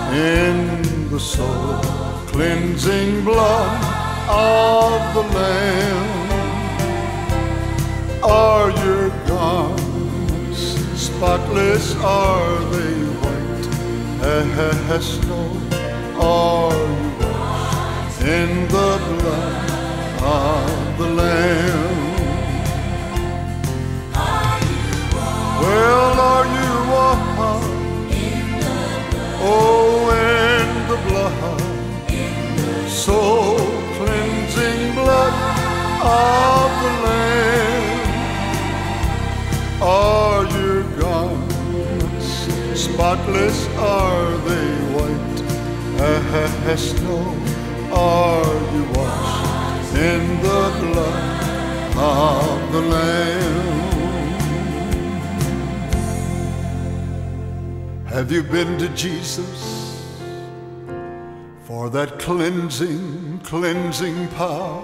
in the soul cleansing blood of the Lamb. Are your garments spotless? Are they white as snow? Are you washed in the blood of the Lamb? Well, are you washed? Oh, in the blood, soul cleansing blood of the Lamb. Are your garments spotless? Are they white as snow? Are you washed in the blood of the Lamb? Have you been to Jesus for that cleansing power?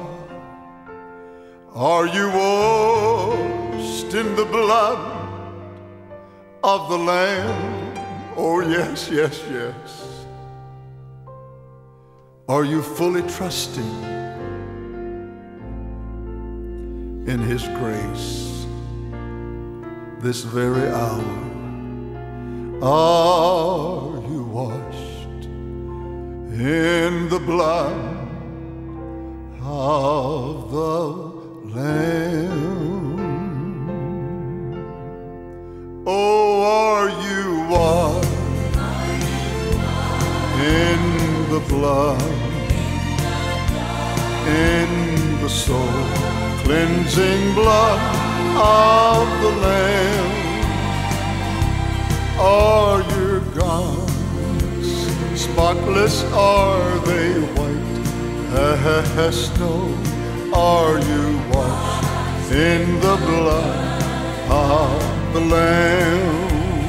Are you washed in the blood of the Lamb? Oh, yes, yes, yes. Are you fully trusting in His grace this very hour? Are you washed in the blood of the Lamb? Oh, are you washed in the blood, in the soul cleansing blood of the Lamb? Are your garments spotless? Are they white as snow? Are you washed in the blood of the Lamb?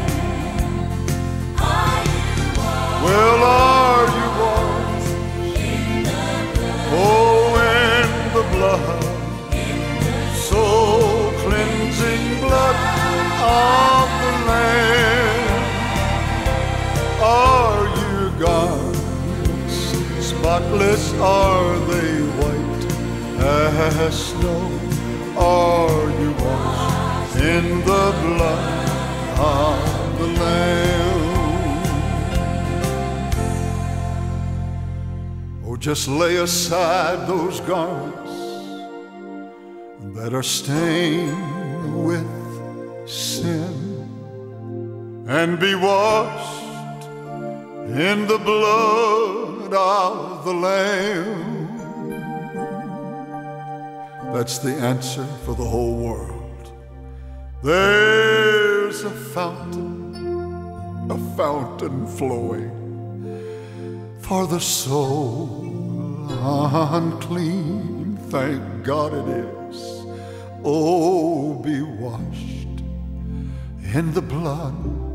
Well, are you washed? Oh, in the blood, soul cleansing blood of the Lamb. Are your garments spotless? Are they white as snow? Are you washed in the blood of the Lamb? Oh, just lay aside those garments that are stained with sin and be washed in the blood of the Lamb. That's the answer for the whole world. There's a fountain flowing for the soul unclean. Thank God it is. Oh, be washed in the blood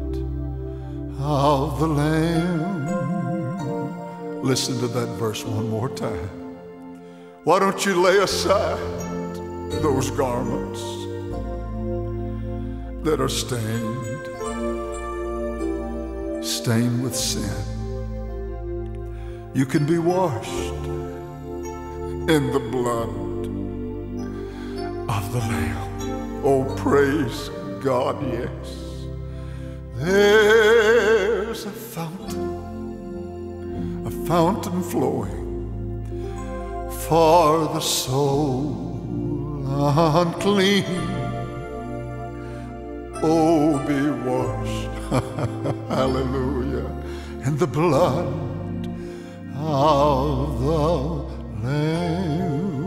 of the Lamb. Listen to that verse one more time. Why don't you lay aside those garments that are stained with sin? You can be washed in the blood of the Lamb. Oh, praise God, yes. There's a fountain flowing for the soul unclean. Oh, be washed, hallelujah, in the blood of the Lamb.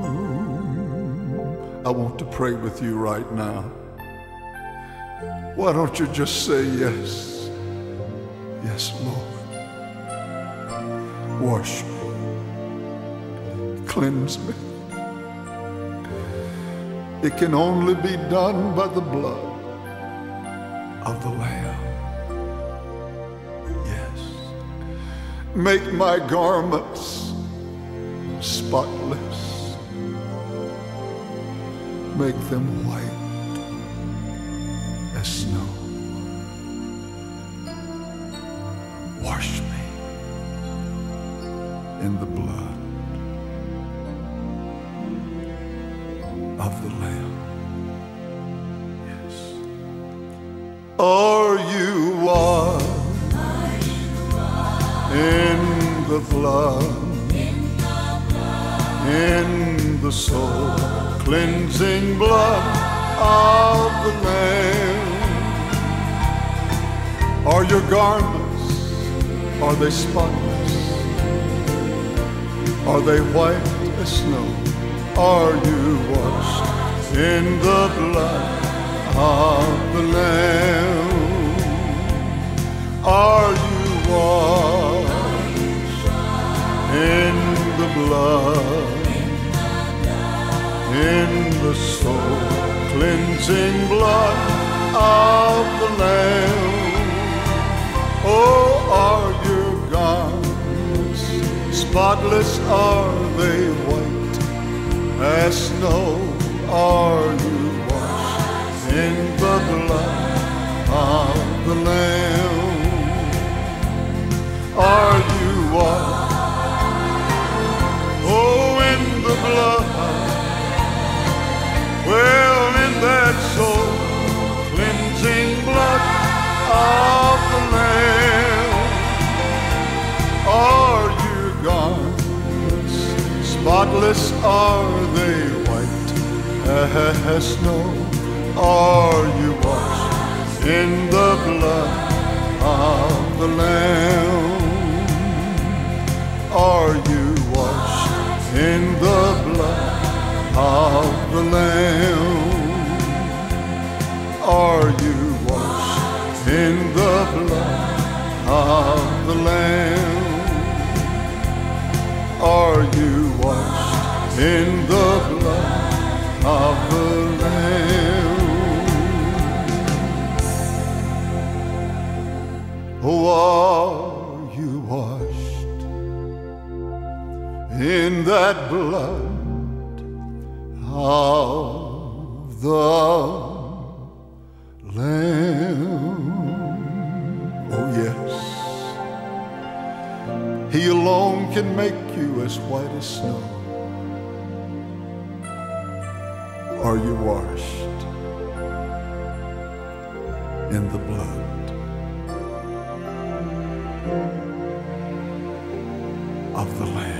I want to pray with you right now. Why don't you just say yes? Yes, Lord. Wash me. Cleanse me. It can only be done by the blood of the Lamb. Yes. Make my garments spotless. Make them white as snow. Wash me in the blood of the Lamb. Yes. Are you washed in the blood, in the soul cleansing blood of the Lamb? Are your garments, are they spotless? Are they white as snow? Are you washed in the blood of the Lamb? Are you washed in the blood, in the soul cleansing blood of the Lamb? Oh, are your garments spotless? Are they white as snow? Are you washed in the blood of the Lamb? Are you washed? Oh, in the blood. Well, in that soul cleansing blood of the Lamb. Are your garments spotless? Are they white as snow? Are you washed in the blood of the Lamb? Are you washed in the blood of the Lamb? Are you washed in the blood of the Lamb? Are you washed in the blood of the Lamb? Oh, are you washed in that blood of the Lamb? Oh yes, He alone can make you as white as snow. Are you washed in the blood of the Lamb?